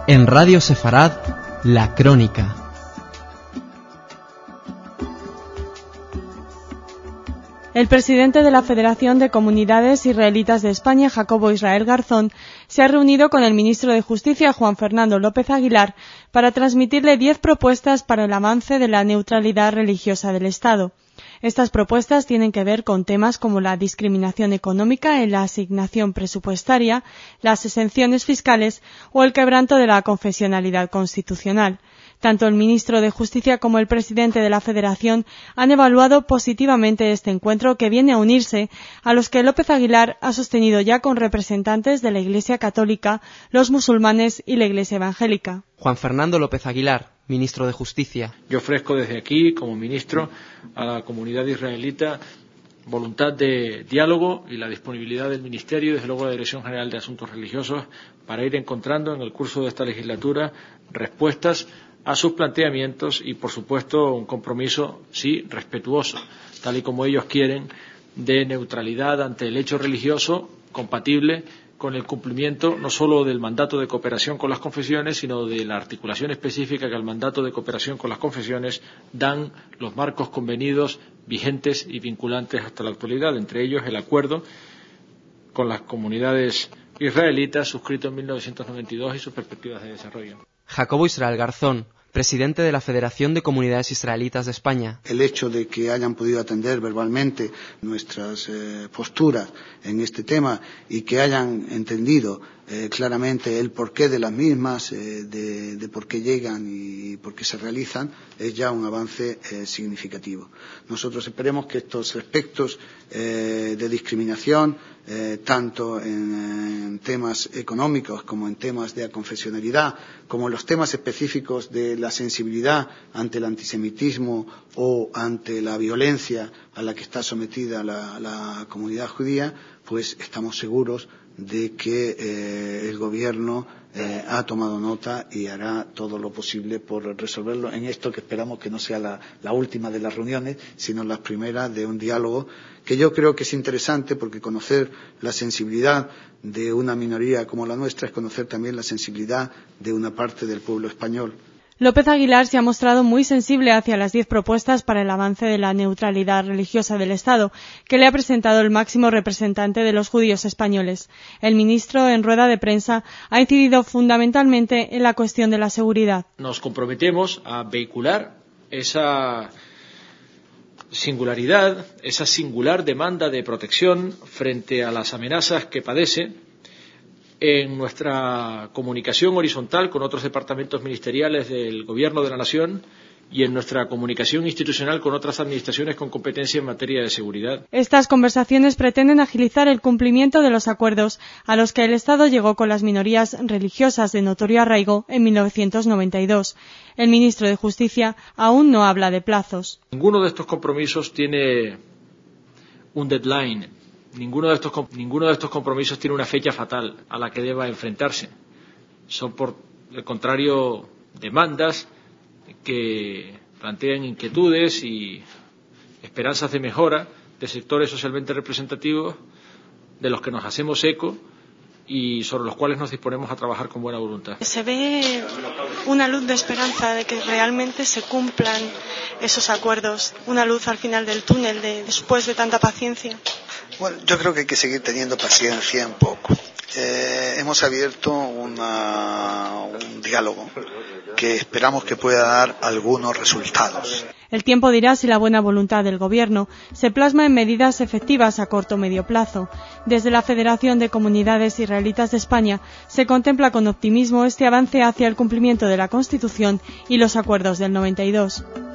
En Radio Sefarad, La Crónica. El presidente de la Federación de Comunidades Israelitas de España, Jacobo Israel Garzón, se ha reunido con el ministro de Justicia, Juan Fernando López Aguilar, para transmitirle 10 propuestas para el avance de la neutralidad religiosa del Estado. Estas propuestas tienen que ver con temas como la discriminación económica en la asignación presupuestaria, las exenciones fiscales o el quebranto de la confesionalidad constitucional. Tanto el ministro de Justicia como el presidente de la Federación han evaluado positivamente este encuentro, que viene a unirse a los que López Aguilar ha sostenido ya con representantes de la Iglesia Católica, los musulmanes y la Iglesia Evangélica. Juan Fernando López Aguilar, ministro de Justicia. Yo ofrezco desde aquí, como ministro, a la comunidad israelita voluntad de diálogo y la disponibilidad del Ministerio y, desde luego, la Dirección General de Asuntos Religiosos para ir encontrando en el curso de esta legislatura respuestas a sus planteamientos y, por supuesto, un compromiso, sí, respetuoso, tal y como ellos quieren, de neutralidad ante el hecho religioso, compatible con el cumplimiento no solo del mandato de cooperación con las confesiones, sino de la articulación específica que al mandato de cooperación con las confesiones dan los marcos convenidos, vigentes y vinculantes hasta la actualidad, entre ellos el acuerdo con las comunidades israelitas suscrito en 1992 y sus perspectivas de desarrollo. Jacobo Israel Garzón, presidente de la Federación de Comunidades Israelitas de España. El hecho de que hayan podido atender verbalmente nuestras posturas en este tema y que hayan entendido claramente el porqué de las mismas, de por qué llegan y por qué se realizan, es ya un avance significativo. Nosotros esperemos que estos aspectos de discriminación, tanto en temas económicos como en temas de aconfesionalidad, como en los temas específicos de la sensibilidad ante el antisemitismo o ante la violencia a la que está sometida la comunidad judía, pues estamos seguros de que el Gobierno ha tomado nota y hará todo lo posible por resolverlo en esto que esperamos que no sea la última de las reuniones, sino la primera de un diálogo que yo creo que es interesante, porque conocer la sensibilidad de una minoría como la nuestra es conocer también la sensibilidad de una parte del pueblo español. López Aguilar se ha mostrado muy sensible hacia las 10 propuestas para el avance de la neutralidad religiosa del Estado, que le ha presentado el máximo representante de los judíos españoles. El ministro, en rueda de prensa, ha incidido fundamentalmente en la cuestión de la seguridad. Nos comprometemos a vehicular esa singularidad, esa singular demanda de protección frente a las amenazas que padece en nuestra comunicación horizontal con otros departamentos ministeriales del Gobierno de la Nación y en nuestra comunicación institucional con otras administraciones con competencia en materia de seguridad. Estas conversaciones pretenden agilizar el cumplimiento de los acuerdos a los que el Estado llegó con las minorías religiosas de notorio arraigo en 1992. El ministro de Justicia aún no habla de plazos. Ninguno de estos compromisos tiene un deadline. Ninguno de estos compromisos tiene una fecha fatal a la que deba enfrentarse. Son, por el contrario, demandas que plantean inquietudes y esperanzas de mejora de sectores socialmente representativos de los que nos hacemos eco y sobre los cuales nos disponemos a trabajar con buena voluntad. Se ve una luz de esperanza de que realmente se cumplan esos acuerdos, una luz al final del túnel después de tanta paciencia. Bueno, yo creo que hay que seguir teniendo paciencia un poco. Hemos abierto un diálogo que esperamos que pueda dar algunos resultados. El tiempo dirá si la buena voluntad del Gobierno se plasma en medidas efectivas a corto o medio plazo. Desde la Federación de Comunidades Israelitas de España se contempla con optimismo este avance hacia el cumplimiento de la Constitución y los acuerdos del 92.